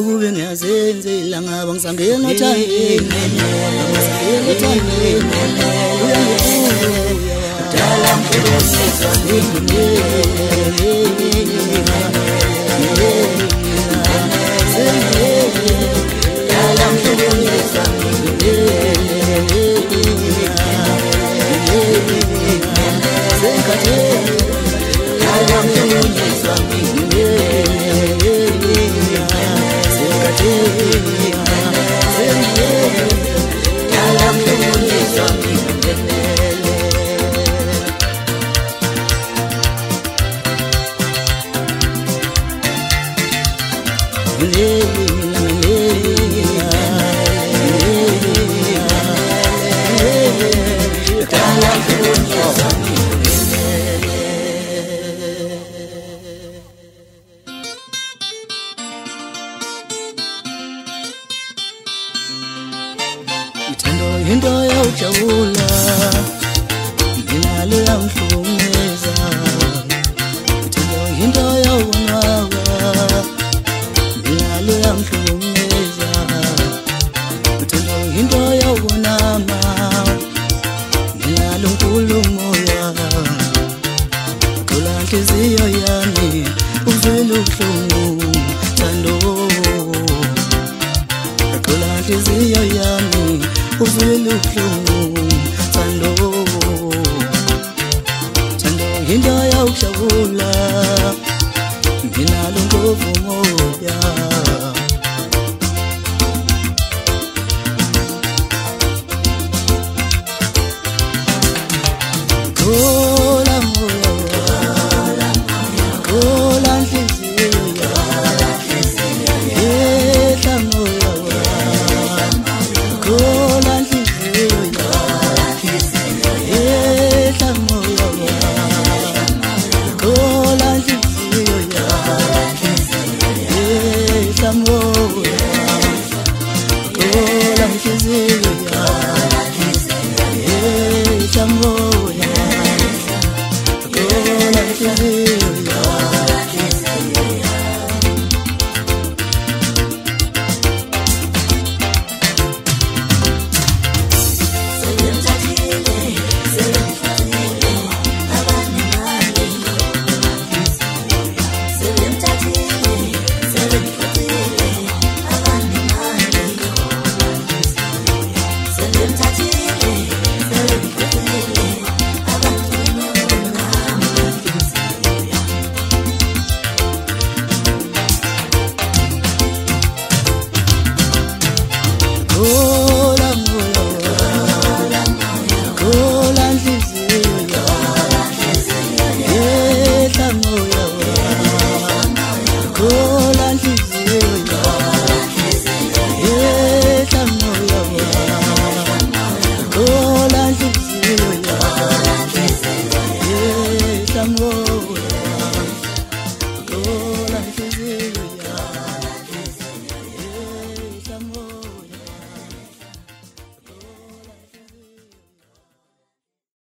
kube ngiyazenzela ngaba ngisangena othandweni ngisangena othandweni uyangifuna dala ngiyosizwa into yawujabula nginalo yangihlukumeza into yawonwaba nginalo yangihlukumeza into yawonama nginalo nkulumoya thola inhliziyo yami uzwele ubuhlungu thando thola inhliziyo yami uzwele ubuhlungu thando into yawujabula nginalo ngovumoya oh